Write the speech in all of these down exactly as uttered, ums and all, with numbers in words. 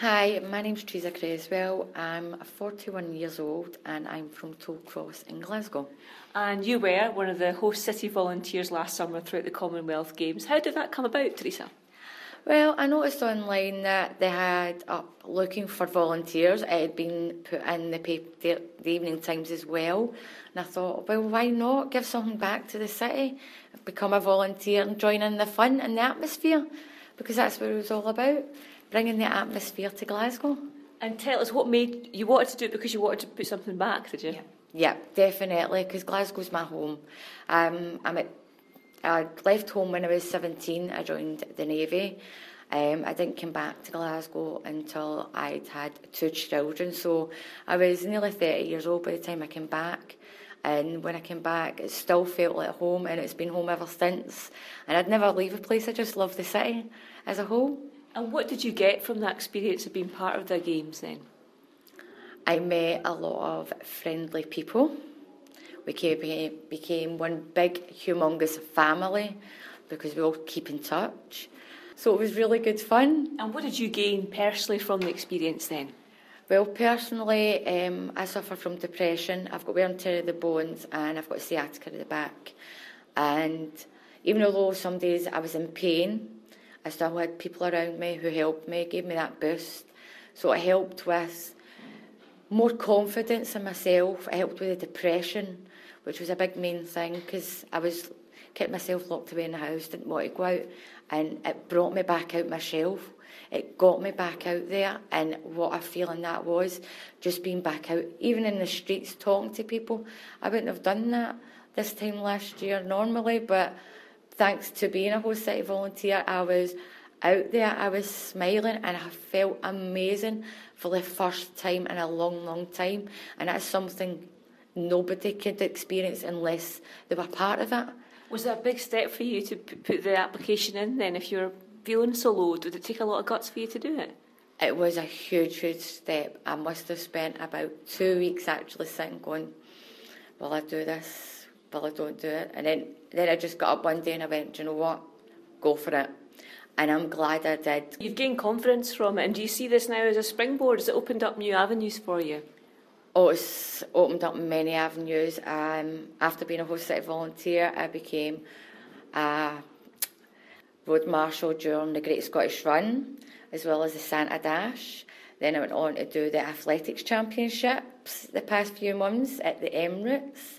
Hi, my name's Teresa Creswell. I'm forty-one years old and I'm from Tollcross in Glasgow. And you were one of the host city volunteers last summer throughout the Commonwealth Games. How did that come about, Teresa? Well, I noticed online that they had up looking for volunteers. It had been put in the, paper, the, the Evening Times as well. And I thought, well, why not give something back to the city? Become a volunteer and join in the fun and the atmosphere. Because that's what it was all about, bringing the atmosphere to Glasgow. And tell us, what made you wanted to do it because you wanted to put something back, did you? Yeah, yeah, definitely, because Glasgow's my home. Um, I'm at I left home when I was seventeen. I joined the Navy. Um, I didn't come back to Glasgow until I'd had two children. So I was nearly thirty years old by the time I came back. And when I came back, it still felt like home, and it's been home ever since. And I'd never leave a place. I just love the city as a whole. And what did you get from that experience of being part of the Games then? I met a lot of friendly people. We became, became one big, humongous family because we all keep in touch. So it was really good fun. And what did you gain personally from the experience then? Well, personally, um, I suffer from depression. I've got wear and tear of the bones and I've got sciatica at the back. And even though some days I was in pain, I still had people around me who helped me, gave me that boost. So it helped with more confidence in myself. It helped with the depression, which was a big main thing because I was kept myself locked away in the house, didn't want to go out, and it brought me back out my shelf. It got me back out there, and what a feeling that was, just being back out, even in the streets, talking to people. I wouldn't have done that this time last year normally, but thanks to being a host city volunteer, I was out there, I was smiling, and I felt amazing for the first time in a long, long time, and that's something nobody could experience unless they were part of it. Was that a big step for you to put the application in then? If you're feeling so low, did it take a lot of guts for you to do it? It was a huge, huge step. I must have spent about two weeks actually sitting going, will I do this? Will I don't do it? And then, then I just got up one day and I went, do you know what? Go for it. And I'm glad I did. You've gained confidence from it, and do you see this now as a springboard? Has it opened up new avenues for you? Oh, it's opened up many avenues. Um, after being a host city volunteer, I became a road marshal during the Great Scottish Run, as well as the Santa Dash. Then I went on to do the athletics championships the past few months at the Emirates.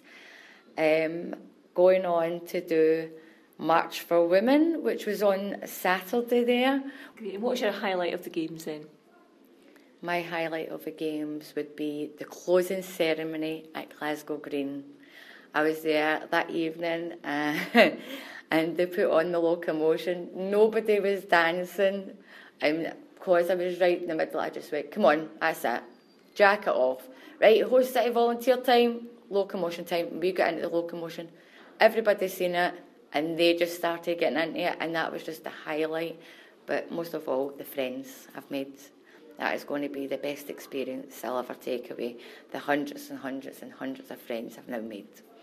Um, going on to do March for Women, which was on Saturday there. Great. And what's your highlight of the Games then? My highlight of the Games would be the closing ceremony at Glasgow Green. I was there that evening uh, and they put on the locomotion. Nobody was dancing. Um, because I was right in the middle, I just went, come on, that's it. Jack it off. Right, host city volunteer time, locomotion time. We got into the locomotion. Everybody seen it and they just started getting into it, and that was just the highlight. But most of all, the friends I've made. That is going to be the best experience I'll ever take away. The hundreds and hundreds and hundreds of friends I've now made.